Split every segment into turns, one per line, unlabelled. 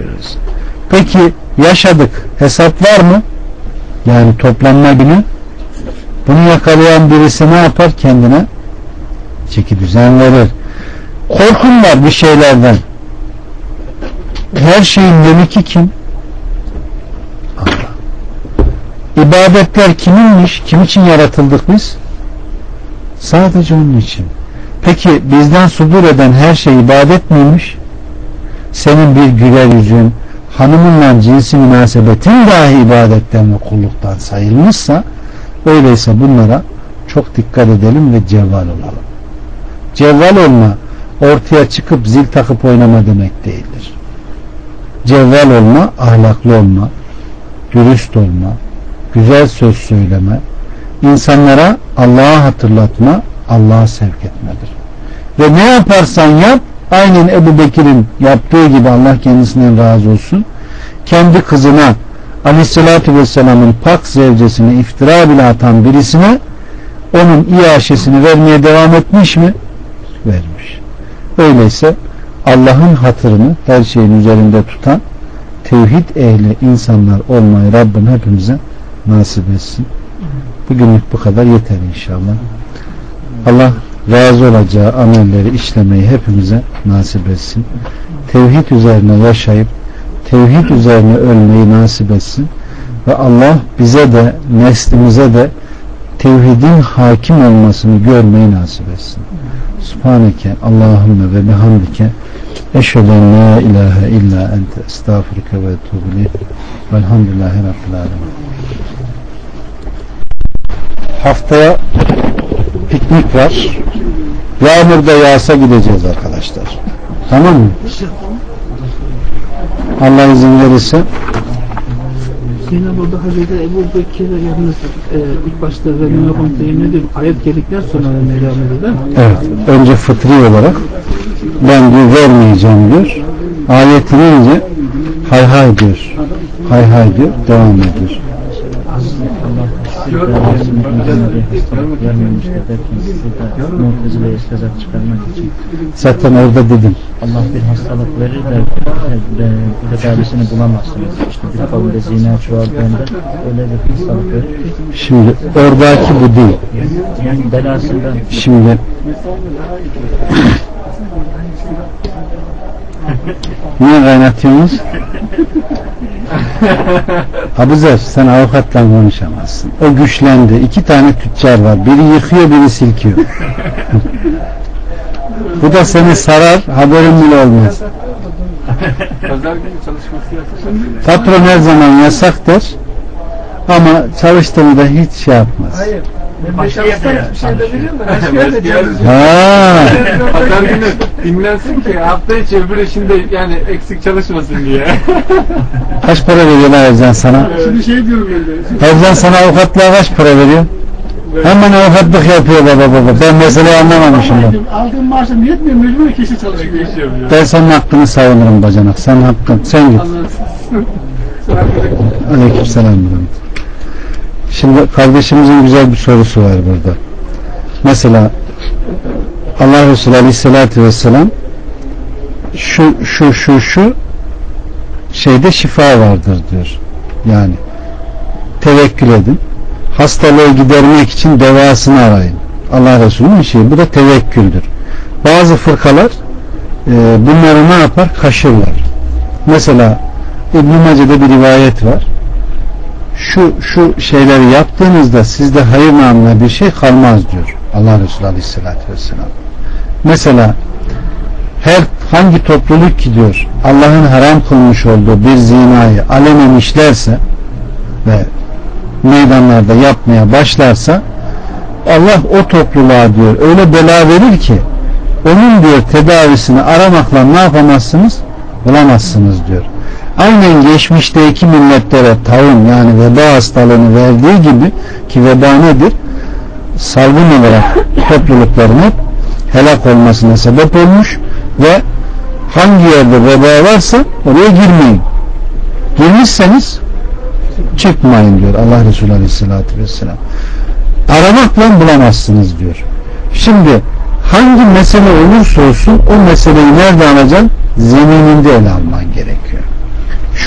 veririz. Peki yaşadık. Hesap var mı? Yani toplanma günü. Bunu yakalayan birisi ne yapar? Kendine çeki düzen verir. Korkun var bir şeylerden. Her şeyin meliki kim? Allah. İbadetler kiminmiş? Kim için yaratıldık biz? Sadece onun için. Peki bizden sudur eden her şey ibadet miymiş? Senin bir güler yüzün, hanımınla cinsi münasebetin dahi ibadetten ve kulluktan sayılmışsa, öyleyse bunlara çok dikkat edelim ve cevval olalım. Cevval olma, ortaya çıkıp zil takıp oynama demek değildir. Cevval olma, ahlaklı olma, dürüst olma, güzel söz söyleme, insanlara Allah'a hatırlatma, Allah'a sevk etmedir. Ve ne yaparsan yap, aynen Ebu Bekir'in yaptığı gibi, Allah kendisinden razı olsun, kendi kızına Aleyhisselatü Vesselam'ın pak zevcesine iftira bile atan birisine onun iaşesini vermeye devam etmiş mi? Vermiş. Öyleyse Allah'ın hatırını her şeyin üzerinde tutan tevhid ehli insanlar olmayı Rabbim hepimize nasip etsin. Bugünlük bu kadar yeter inşallah. Allah razı olacağı amelleri işlemeyi hepimize nasip etsin. Tevhid üzerine yaşayıp tevhid üzerine ölmeyi nasip etsin. Ve Allah bize de neslimize de tevhidin hakim olmasını görmeyi nasip etsin. Subhaneke Allahümme ve bihamdike eşhedü en la ilahe illa ente estağfurüke ve etûbü ileyk. Velhamdülillahi Rabbil âlemin. Haftaya piknik var. Yağmurda yağsa gideceğiz arkadaşlar. Tamam mı? Allah izin verirse.
Yine burada Hazreti Ebu Bekir'e yalnız ilk başta vermeye konuda yemin ediyorum, ayet geldikten sonra vermeye devam ediyor değil mi?
Evet. Önce fıtri olarak ben diyor vermeyeceğim diyor. Ayet inince hay hay diyor. Hay hay diyor. Devam ediyor. Zaten orada dedim.
Allah bir hastalık verir de tedavisini bulamazsınız. İşte bir kavimde zina çoğaldığında öyle bir hastalık verir ki.
Şimdi oradaki bu değil.
Yani belasından.
Şimdi niye kaynatıyorsunuz? Abuzer, sen avukatla konuşamazsın. O güçlendi. 2 tane tüccar var. Biri yıkıyor, biri silkiyor. Bu da seni sarar, haberin bile olmaz. Patron her zaman yasak der ama çalıştığında hiç şey yapmaz.
Hayır. Başka bir şey de biliyor musun?
Pazar günü dinlensin ki hafta içi öbür işinde yani eksik çalışmasın diye.
Kaç para veriyor Ercan sana?
Şimdi şey diyorum ben de.
Ercan sana avukatlığa kaç para veriyor? Hemen avukatlık yapıyor baba. Ben meseleyi anlamamışım ben.
Aldığım maaşım yetmiyor, mecbur kişi çalışıyor.
Ben senin hakkını savunurum bacanak. Sen hakkın. Sen git. Aleykümselam. Şimdi kardeşimizin güzel bir sorusu var burada. Mesela Allah Resulü Aleyhisselatü Vesselam şu şeyde şifa vardır diyor. Yani tevekkül edin. Hastalığı gidermek için devasını arayın. Allah Resulü'nün şeyi. Bu da tevekküldür. Bazı fırkalar bunları ne yapar? Kaşırlar. Mesela İbn-i Mace'de bir rivayet var. Şu şeyleri yaptığınızda sizde hayır namına bir şey kalmaz diyor Allah Resulü Aleyhisselatü Vesselam. Mesela hangi topluluk ki diyor Allah'ın haram kılmış olduğu bir zinayı alenen işlerse ve meydanlarda yapmaya başlarsa Allah o topluluğa diyor öyle bela verir ki onun diyor tedavisini aramakla ne yapamazsınız? Bulamazsınız diyor. Aynen geçmişteki milletlere taun yani veba hastalığını verdiği gibi ki veba nedir? Salgın olarak toplulukların hep helak olmasına sebep olmuş ve hangi yerde veba varsa oraya girmeyin. Girmişseniz çıkmayın diyor Allah Resulü Aleyhisselatü Vesselam. Aramakla bulamazsınız diyor. Şimdi hangi mesele olursa olsun o meseleyi nerede alacaksın? Zemininde ele alman gerekiyor.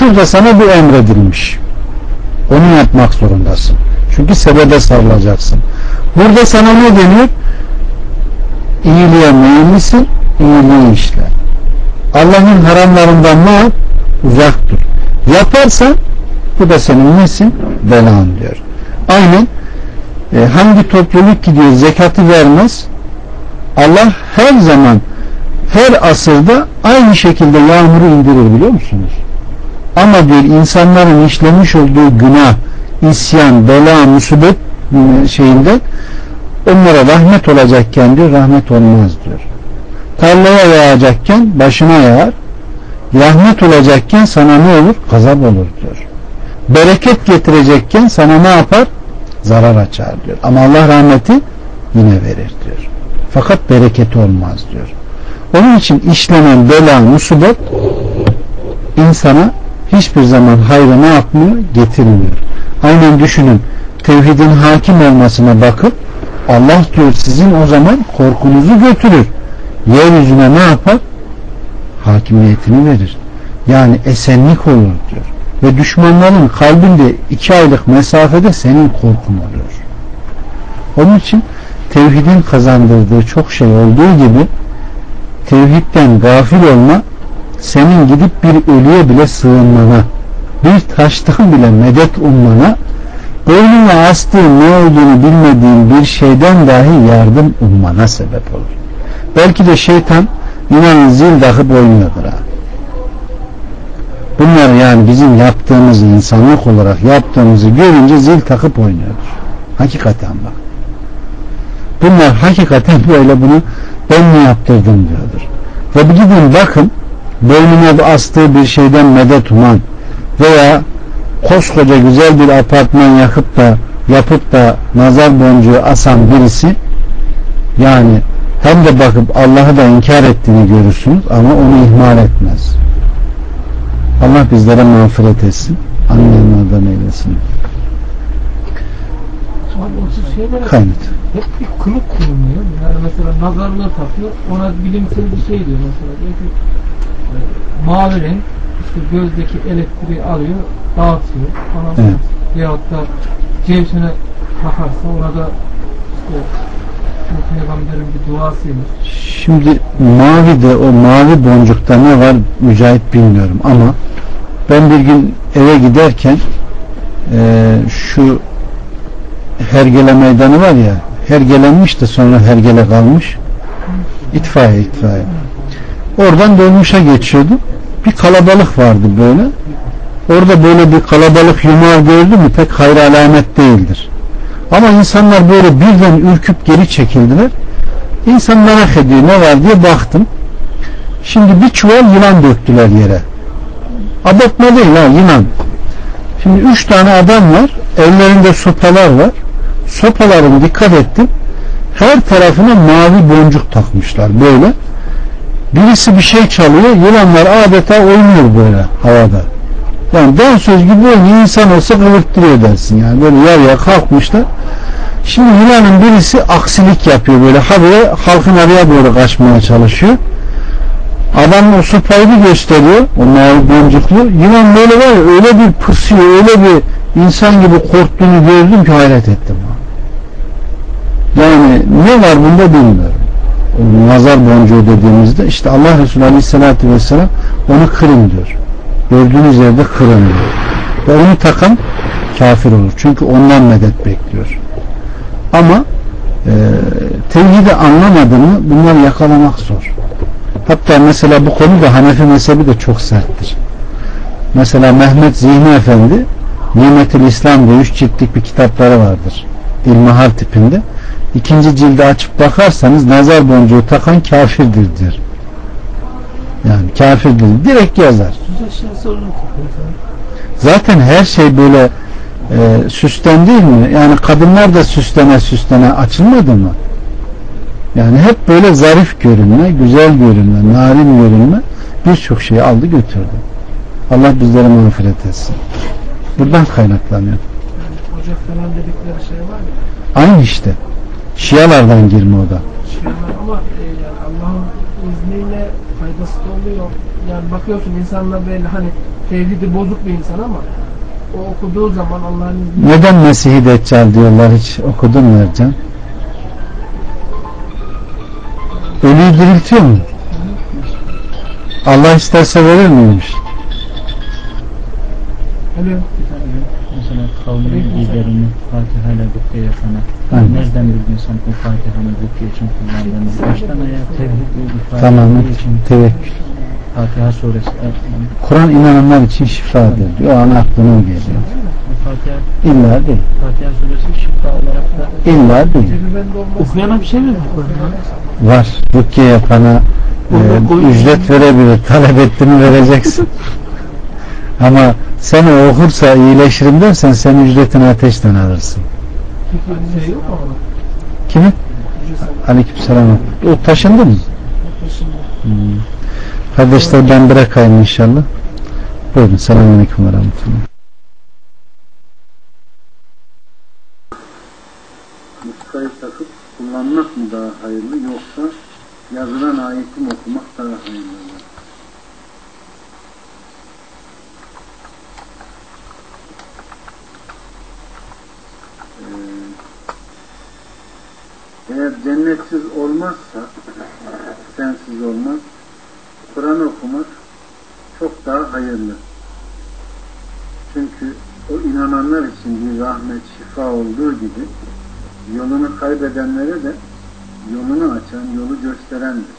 şurada sana bu emredilmiş. Onu yapmak zorundasın. Çünkü sebebe sarılacaksın. Burada sana ne deniyor? İyiliğe meyillisin, iyiliği işle. Allah'ın haramlarından ne yap? Uzak dur. Yaparsan bu da senin nesin? Belan diyor. Aynen hangi topluluk gidiyor zekatı vermez, Allah her zaman her asırda aynı şekilde yağmuru indirir, biliyor musunuz? Ama diyor insanların işlemiş olduğu günah, isyan, bela, musibet şeyinde onlara rahmet olacakken diyor rahmet olmaz diyor. Tarlaya yağacakken başına yağar, rahmet olacakken sana ne olur? Gazap olur diyor. Bereket getirecekken sana ne yapar? Zarar açar diyor. Ama Allah rahmeti yine verir diyor. Fakat bereketi olmaz diyor. Onun için işlenen bela, musibet insana hiçbir zaman hayrı ne yapmıyor? Getirmiyor. Aynen düşünün. Tevhidin hakim olmasına bakıp Allah diyor sizin o zaman korkunuzu götürür. Yeryüzüne ne yapar? Hakimiyetini verir. Yani esenlik olur diyor. Ve düşmanların kalbinde 2 aylık mesafede senin korkun oluyor. Onun için tevhidin kazandırdığı çok şey olduğu gibi tevhidden gafil olma senin gidip bir ölüye bile sığınmana, bir taştan bile medet ummana, boynuna astığın ne olduğunu bilmediğin bir şeyden dahi yardım ummana sebep olur. Belki de şeytan inanın zil takıp oynuyordur ha. Bunlar yani bizim yaptığımızı, insanlık olarak yaptığımızı görünce zil takıp oynuyordur. Hakikaten bak. Bunlar hakikaten böyle bunu ben mi yaptırdım diyordur. Ve bir gidin bakın boynuna astığı bir şeyden medet uman veya koskoca güzel bir apartman yapıp da nazar boncuğu asan birisi, yani hem de bakıp Allah'ı da inkar ettiğini görürsünüz ama onu ihmal etmez. Allah bizlere mağfiret etsin. Anlayanlardan eylesin. Kaynat.
Hep bir kılık kullanıyor. Yani mesela nazarlığı takıyor. Ona bilimsel bir şey diyor mesela. Diyor ki mavi renk işte gözdeki elektriği alıyor, dağıtıyor. Ona evet. Veyahut da cevsine takarsa ona da işte bu peygamberin bir duasıymış.
Şimdi mavide, o mavi boncukta ne var Mücahit bilmiyorum ama ben bir gün eve giderken şu Hergele meydanı var ya, hergelenmiş de sonra hergele kalmış, itfaiye oradan dolmuşa geçiyordum, bir kalabalık vardı böyle. Orada böyle bir kalabalık yumağı gördüm mü pek hayır alamet değildir ama insanlar böyle birden ürküp geri çekildiler. İnsan merak ediyor ne var diye baktım. Şimdi bir çuval yılan döktüler yere. Abartma değil ha, yılan. Şimdi 3 tane adam var. Ellerinde sopalar var. Sopaların dikkat ettim. Her tarafına mavi boncuk takmışlar böyle. Birisi bir şey çalıyor. Yılanlar adeta oynuyor böyle havada. Yani dansöz gibi oynuyor. İnsan olsa kıvırttırıyor dersin. Yani böyle yarıya kalkmışlar. Şimdi yılanın birisi aksilik yapıyor böyle habire halkın araya doğru kaçmaya çalışıyor. Adam o sopayı bir gösteriyor, o mavi boncuklu. Yılan böyle var ya, öyle bir pısıyor, öyle bir insan gibi korktuğunu gördüm ki hayret ettim. Yani ne var bunda bilmiyorum. O nazar boncuğu dediğimizde işte Allah Resulü Aleyhisselatü Vesselam onu kırın diyor. Gördüğünüz yerde kırın diyor. Ve onu takan kafir olur. Çünkü ondan medet bekliyor. Ama tevhidi anlamadığını bunlar yakalamak zor. Hatta mesela bu konuda Hanefi mezhebi de çok serttir. Mesela Mehmet Zihni Efendi Nimetül İslam diye 3 ciltlik bir kitapları vardır. İlmihal tipinde. 2. cildi açıp bakarsanız nazar boncuğu takan kafirdir diyor. Yani kafirdir. Direkt yazar. Zaten her şey böyle süslen değil mi? Yani kadınlar da süslene açılmadı mı? Yani hep böyle zarif görünme, güzel görünme, narin görünme birçok şeyi aldı götürdü. Allah bizlere mağfiret etsin. Buradan kaynaklanıyor.
Ocak falan dedikleri şey var ya.
Aynı işte. Şialardan girme o da.
işliyorlar ama yani Allah'ın izniyle faydası da oluyor. Yani bakıyorsun insanlar böyle hani tevhidi bozuk bir insan ama o okuduğu zaman Allah'ın izniyle...
Neden Mesih-i Deccal diyorlar, hiç okudun mu Ercan? Ölüyü diriltiyor mu? Allah isterse verir miymiş?
Öyle.
Mesela kavmin liderini Fatiha ile rukiye yapana nereden bildin sen o Fatiha'nın rukiye için kullandığını? Baştan ayağa tevhid ifade
Tamam,
için
tevekkül.
Fatiha suresi
Kur'an inananlar için şifadır diyor. O an aklına geliyor.
Fatiha
İlla değil.
Fatiha suresi şifa olarak da
İlla değil.
Okuyana bir şey mi
Var. Rukiye yapana ücret verebilir. Talep ettiğini vereceksin. Ama sen okursa iyileşirim dersen sen ücretini ateşten alırsın.
Şey yok mu?
Kimi? Aleykümselam. O taşındı mı? Kardeşler ben bırakayım inşallah. Buyurun. Selamünaleyküm ve rahmetullah.
Muskayı takıp kullanmak mı daha hayırlı yoksa yazılan ayeti mi okumak daha hayırlı? Eğer cennetsiz olmazsa, sensiz olmaz, Kur'an okumak çok daha hayırlı. Çünkü o inananlar için bir rahmet, şifa olduğu gibi yolunu kaybedenlere de yolunu açan, yolu gösterendir.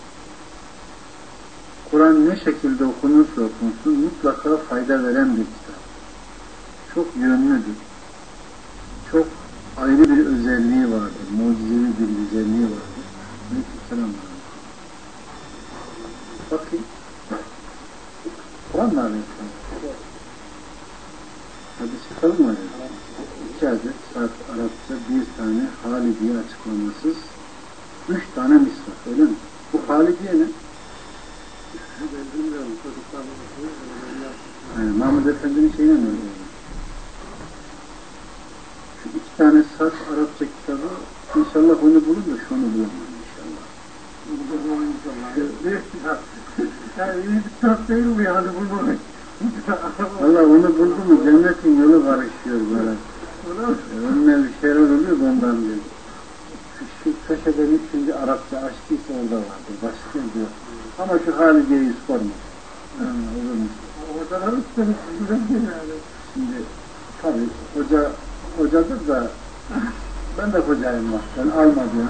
Kur'an ne şekilde okunursa okunsun mutlaka fayda veren bir kitap. Çok yönlüdür. Çok ayrı bir özelliği vardır. Mucizevi bir güzelliği vardır. Aleykümselam. Bakayım. Kur'an'la alakalı. Hadi çıkalım mı? 2 adet saat Arapça, 1 tane Halidiye açıklamasız, 3 tane misvak, öyle mi? Bu Halidiye ne? Mahmud Efendi'nin şeyine mi öyle? Şu 2 tane saat Arapça kitabı, inşallah onu bulun da şunu bulamam inşallah. Yani iyi bir kitap değil mi yani bulmamak? Valla onu buldu mu cennetin yolu karışıyor böyle. Önüne bir şeyler oluyor ondan diyor. Şu köşeden şimdi Arapça açtıysa orada vardır. Başka diyor. Ama şu Halidiye'yi sorma. Olur mu? Hocaları şimdi tabii hocadır da ben de hocayım bak. Ben alma diyor.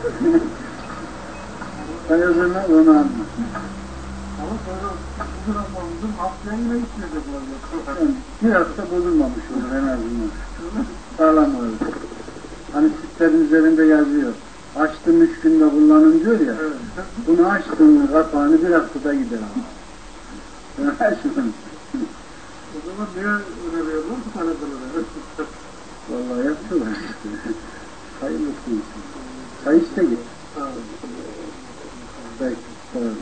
Ben öbürüne onu alma. Ama sonra bozulmamızın haftaya yine gitmeyecek olabilir. Bir hafta bozulmamış olur en azından. Sağlam olur. Hani sütlerin üzerinde yazıyor. Açtım 3 günde kullanın diyor ya. Evet. Bunu açtığını kapağını bir haftada gider. Açtım. O zaman niye öneriyorlar bu talebeleri? Vallahi yapıyorlar işte. Hayırlısı için. Çay iste git. Belki sorarım.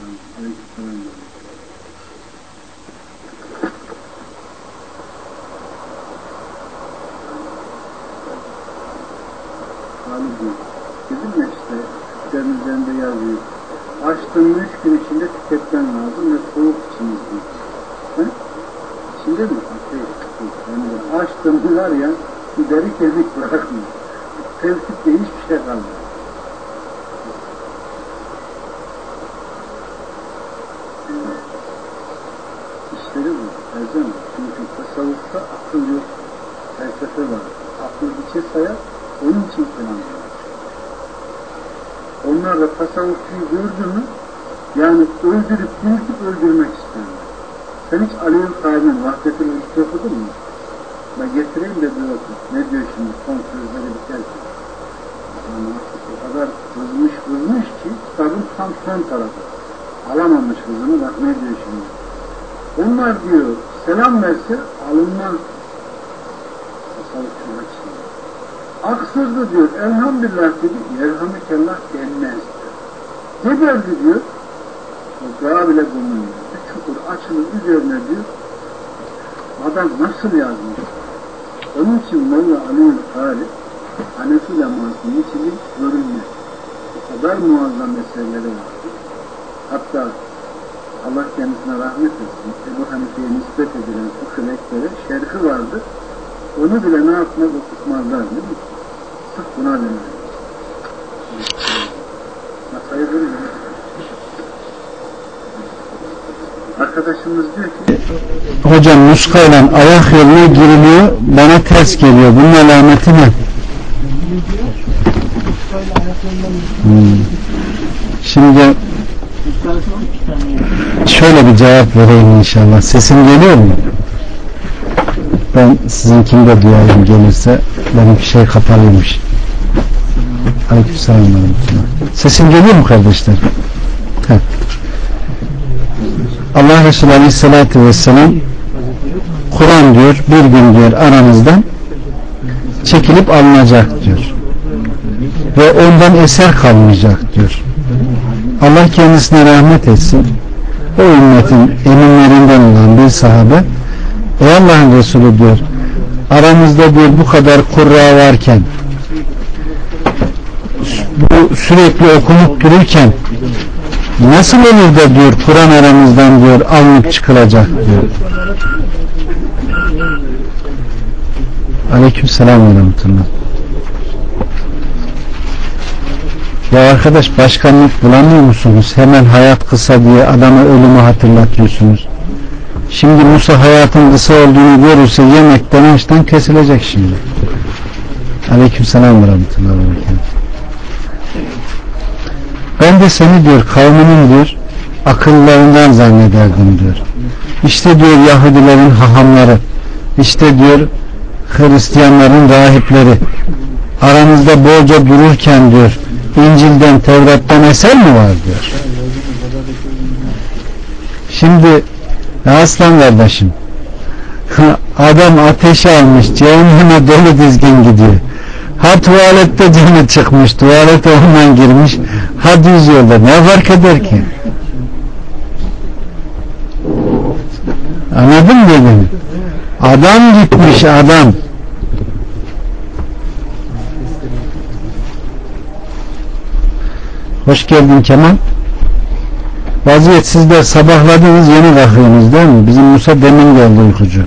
Dedim ya işte sütlerin üzerinde yazıyor. Açtığın 3 gün içinde tüketmen lazım ve soğuk içiniz diyor. İçinde mi? Yani açtığın var ya deri kemik bırakmıyor. Tevfikte hiçbir şey kalmıyor. İşleri bu. Ercan. Çünkü tasavvufta akıl yok. Felsefe var. Akıl içe sayar. Onun için falan. Onlar da tasavvufçuyu gördü mü yani öldürüp diriltip öldürmek isterler. Sen hiç Ali'nin sahibinin Vahdetül Vücud'u okudun mu? Ben getireyim de bir oku. Ne diyor şimdi son sözleri biterken? Yani o kadar kızmış ki kitabın tam son tarafı. Alamamış kızını, bak ne diyor şimdi. Onlar diyor selam verse alınmaz. Tasavvufçular için. Aksırdı diyor, elhamdülillah dedi, yerhamdülillah denmez. Geberdi diyor, toprağa bile bulunmuyor. Bir çukur açılır üzerine diyor, adam nasıl yazmış? Onun için Molla Ali'nin hali, Hanefi lemasının içini görünmez. kadar muazzam eserleri var. Hatta Allah kendisine rahmet etsin. Ebu Hanife'ye nispet edilen Fıkh-ı Ekber'e şerhi vardır. Onu bile ne yapmaz okutmazlar değil mi? Sırf buna dönüyor. Masayı duruyor. Arkadaşımız diyor ki
hocam muskayla ayak yoluna giriliyor, bana ters geliyor. Bunun alameti ne? Şimdi şöyle bir cevap vereyim inşallah. Sesim geliyor mu? Ben sizinkini de duyayım, gelirse. Benimki şey kapalıymış. Aleykümselam. Sesim geliyor mu kardeşler? Heh. Allah Resulü Aleyhisselatü Vesselam Kur'an diyor bir gün diyor aranızdan çekilip alınacak diyor ve ondan eser kalmayacak diyor. Allah kendisine rahmet etsin. O ümmetin eminlerinden olan bir sahabe, ey Allah'ın Resulü diyor, aramızda diyor bu kadar kurra varken, bu sürekli okunup dururken nasıl olur da diyor Kur'an aramızdan diyor alınıp çıkılacak diyor. Aleykümselam ve rahmetullah. Ya arkadaş, başkanlık bulamıyor musunuz? Hemen hayat kısa diye adama ölümü hatırlatıyorsunuz. Şimdi Musa hayatın kısa olduğunu görürse yemekten açtan kesilecek şimdi. Aleykümselam ve rahmetullah. Ben de seni diyor kavminin diyor akıllarından zannederdim diyor. İşte diyor Yahudilerin hahamları, işte diyor Hristiyanların rahipleri aranızda bolca dururken diyor İncil'den, Tevrat'tan eser mi var diyor. Şimdi aslan kardeşim, adam ateşe almış, cehenneme dolu dizgin gidiyor. Ha tuvalette canı çıkmış, tuvalete ondan girmiş, ha düz yolda, ne fark eder ki? Anladın mı beni? Adam gitmiş, adam. Hoş geldin Kemal. Vaziyet, sizler sabahladınız, yeni kalkıyorsunuz değil mi? Bizim Musa demin geldi uykucu.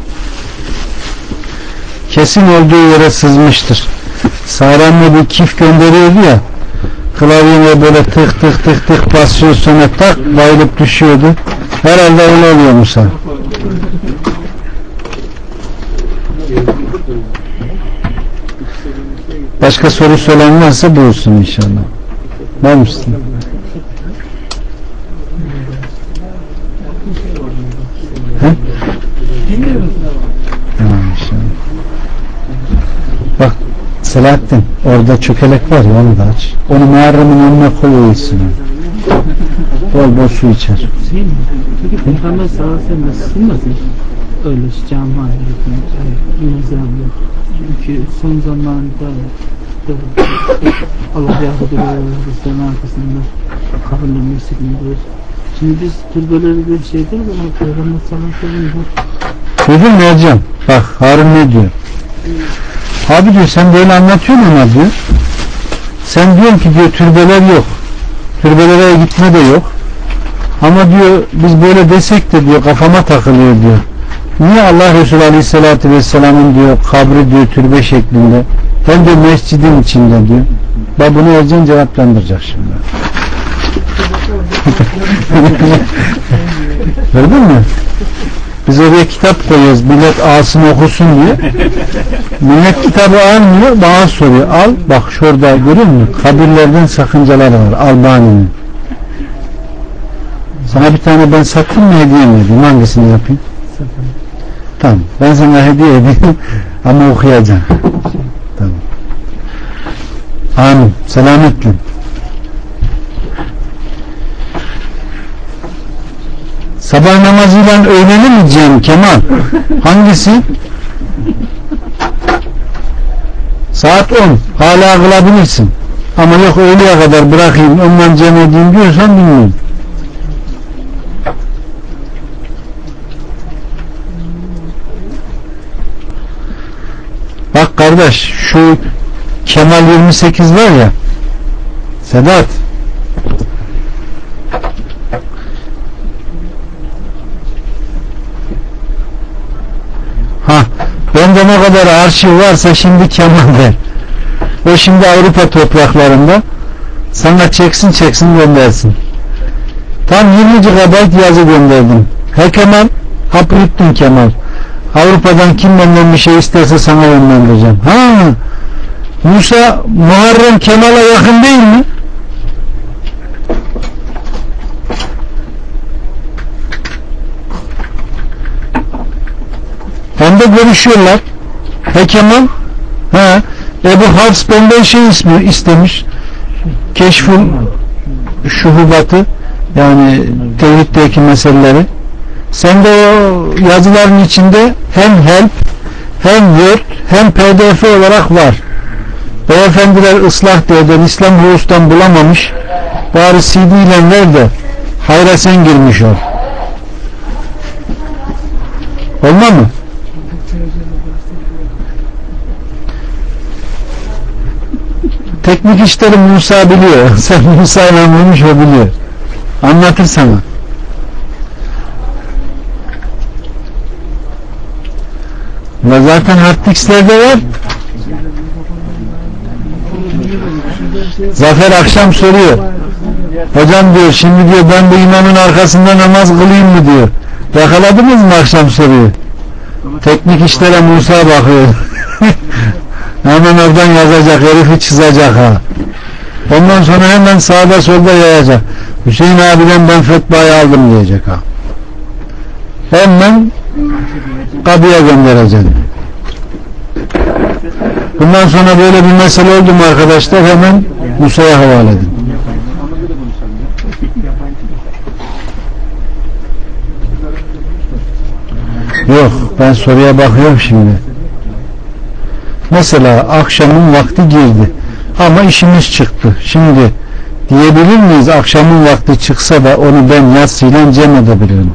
Kesin olduğu yere sızmıştır. Sağlamlı bir kif gönderiyordu ya, klavyene böyle tık tık tık tık basıyor, sonra tak bayılıp düşüyordu. Herhalde öyle oluyor Musa. Başka sorusu olan varsa buyursun inşallah. Var mısın? He? Tamam inşallah. Bak Selahattin, orada çökelek var ya, onu da aç. Onu Muharrem'in önüne koyuyorsun. Bol bol su içer.
Peki Peygamber sallallahu aleyhi ve sellem sınmasın? Öyle cami yok. Çünkü son zamanında Allah Yahudiler ve Hristiyanlar arkasında kabullenmeyi sıkıntılıyor. Şimdi biz türbeleri bir şey değil mi? Peygamber sallallahu aleyhi ve sellem
Duydun mu hocam? Bak Harun ne diyor? Abi diyor, sen böyle anlatıyorsun ama diyor, sen diyorsun ki diyor türbeler yok, türbelere gitme de yok, ama diyor biz böyle desek de diyor kafama takılıyor diyor. Niye Allah Resulü Aleyhisselatü Vesselam'ın diyor kabri diyor türbe şeklinde, hem de mescidin içinde diyor. Ben bunu Ercan cevaplandıracak şimdi. Gördün mü? Biz oraya kitap koyuyoruz, millet alsın okusun diye. Millet kitabı almıyor, bana soruyor. Al, bak şurada görüyor musun? Kabirlerden sakıncalar var, Albani'nin. Sana bir tane ben sattım mı, hediye mi edeyim? Hangisini yapayım? Tamam, ben sana hediye edeyim ama okuyacağım. Tamam. Amin. Selametle. Sabah namazıyla öğleni mi diyeceğim Kemal? Hangisi? Saat 10. Hala kılabilirsin. Ama yok öğleye kadar bırakayım, ondan cem edeyim diyorsan bilmiyorum. Bak kardeş, şu Kemal 28 var ya, Sedat. Bende ne kadar arşiv varsa şimdi Kemal der. O şimdi Avrupa topraklarında sana çeksin göndersin. Tam 20 GB yazı gönderdim. He Kemal, hapı yuttun Kemal. Avrupa'dan kim benden bir şey isterse sana yönlendireceğim. Musa Muharrem Kemal'a yakın değil mi? Hem de görüşüyorlar. He Kemal, Ebu Hafs benden şey istemiş. Keşful şuhubatı, yani tevhiddeki meseleleri. Sen de o yazıların içinde hem help, hem word, hem pdf olarak var. Beyefendiler ıslah diyorlar, İslam Hulus'tan bulamamış, bari CD ile ver de hayra sen girmiş ol. Olma mı? Teknik işleri Musa biliyor. Sen Musa'yla bulmuş, o biliyor. Anlatır sana. Ve zaten harddisk'lerde var. Zafer akşam soruyor. Hocam diyor, şimdi diyor ben bu imamın arkasında namaz kılayım mı diyor. Yakaladınız mı akşam soruyu? Teknik işlere Musa bakıyor. Hemen oradan yazacak, herifi çizecek ha. Ondan sonra hemen sağda solda yayacak. Hüseyin abiden ben fetvayı aldım diyecek ha. Hemen kadıya göndereceksin. Bundan sonra böyle bir mesele oldu mu arkadaşlar, hemen Musa'ya havale edin. Yok, ben soruya bakıyorum şimdi. Mesela akşamın vakti girdi ama işimiz çıktı. Şimdi diyebilir miyiz akşamın vakti çıksa da onu ben yatsıyla cem edebilirim?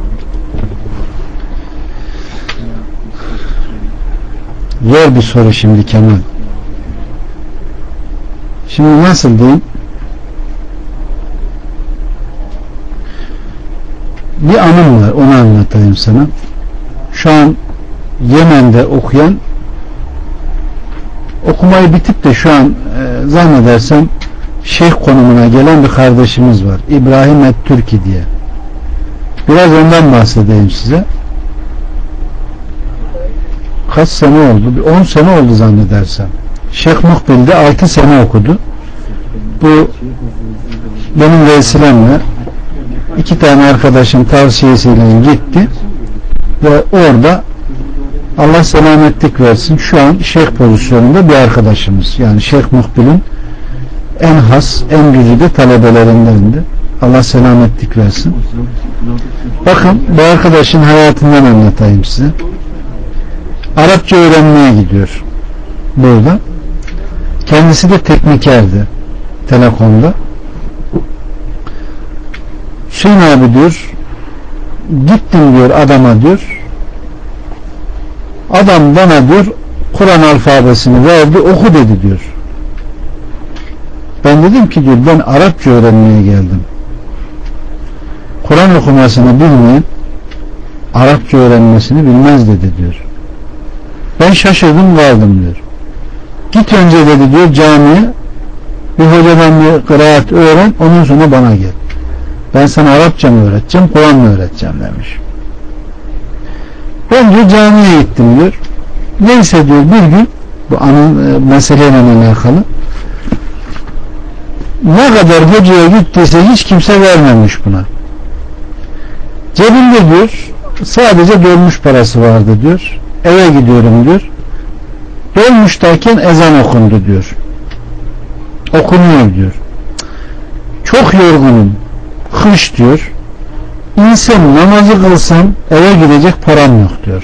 Zor bir soru şimdi Kemal. Şimdi nasıl diyeyim? Bir anım var, onu anlatayım sana. Şu an Yemen'de okuyan, okumayı bitip de şu an zannedersem şeyh konumuna gelen bir kardeşimiz var. İbrahim Et-Türki diye. Biraz ondan bahsedeyim size. Kaç sene oldu? 10 sene oldu zannedersem. Şeyh Muhbil'de 6 sene okudu. Bu benim vesilemle 2 tane arkadaşın tavsiyesiyle gitti ve orada Allah selametlik versin, şu an şeyh pozisyonunda bir arkadaşımız. Yani Şeyh Muhbil'in en has, en güzide talebelerindendi. Allah selametlik versin. Bakın bu arkadaşın hayatından anlatayım size. Arapça öğrenmeye gidiyor burada. Kendisi de teknikerdi telekomda. Hüseyin abi diyor, gittim diyor adama diyor, adam bana diyor Kur'an alfabesini verdi, oku dedi diyor. Ben dedim ki diyor, ben Arapça öğrenmeye geldim. Kur'an okumasını bilmeyen Arapça öğrenmesini bilmez dedi diyor. Ben şaşırdım kaldım diyor. Git önce dedi diyor camiye, bir hocadan bir kıraat öğren, ondan sonra bana gel. Ben sana Arapça mı öğreteceğim, Kur'an mı öğreteceğim demiş. Ben diyor camiye gittim diyor. Neyse diyor, bir gün bu meseleyle alakalı ne kadar hocaya gittiyse hiç kimse vermemiş buna. Cebimde diyor sadece dolmuş parası vardı diyor. Eve gidiyorum diyor. Dolmuştayken ezan okundu diyor. Okunuyor diyor. Çok yorgunum. Kış diyor. İnsem namazı kılsam eve gidecek param yok diyor.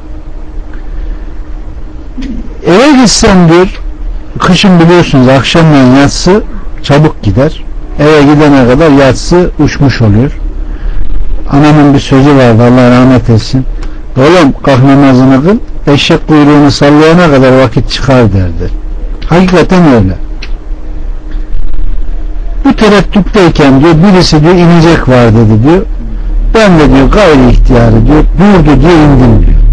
Eve gitsem diyor, kışın biliyorsunuz akşamleyin yatsı çabuk gider. Eve gidene kadar yatsı uçmuş oluyor. Anamın bir sözü vardı, Allah rahmet etsin. Oğlum kalk namazını kıl, eşek kuyruğunu sallayana kadar vakit çıkar derdi. Hakikaten öyle. Bu tereddütteyken diyor birisi diyor inecek var dedi diyor. Ben de diyor gayri ihtiyarı diyor buyurdu diye indim diyor.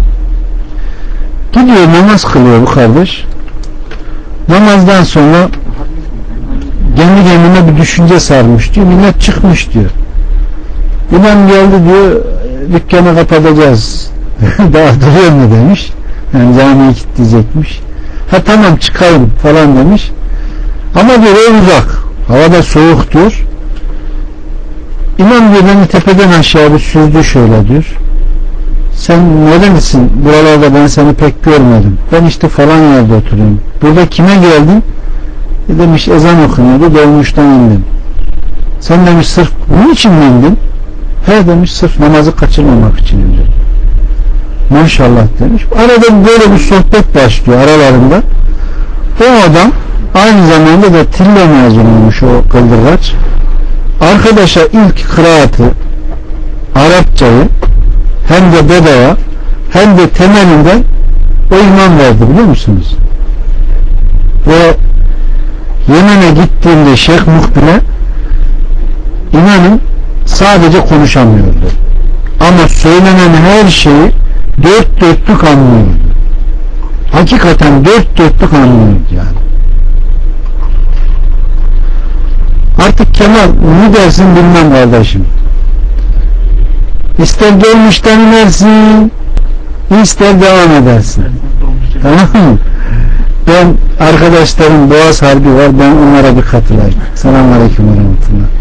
Gidiyor namaz kılıyor bu kardeş. Namazdan sonra kendi kendine bir düşünce sarmış diyor. Millet çıkmış diyor. İmam geldi diyor dükkanı kapatacağız. Daha duruyor mu demiş. Yani camiye gidecekmiş. Ha tamam çıkalım falan demiş. Ama diyor o uzak. Havada soğuk diyor. İmam diyor beni tepeden aşağı bir süzdü şöyle diyor. Sen nerelisin? Buralarda ben seni pek görmedim. Ben işte falan yerde oturuyorum. Burada kime geldin? Demiş ezan okunuyordu. Dolmuştan indim. Sen demiş sırf bunun için mi indin? He demiş sırf namazı kaçırmamak için indim. Maşallah demiş. Arada böyle bir sohbet başlıyor aralarında. O adam aynı zamanda da Tille mezun olmuş o kıldırgaç. Arkadaşa ilk kıraatı Arapçayı hem de bedava hem de temelinden o imam verdi biliyor musunuz? Ve Yemen'e gittiğimde Şeyh Muhbir'e inanın sadece konuşamıyordu. Ama söylenen her şeyi dört dörtlük anlıyordu. Hakikaten dört dörtlük anlıyordu yani. Artık Kemal ne dersin bilmem kardeşim. İster dolmuştan inersin, ister devam edersin. Tamam mı? Ben arkadaşlarım Boğaz Harbi var, ben onlara bir katılayım. Selamun Aleyküm ve Rahmetullah.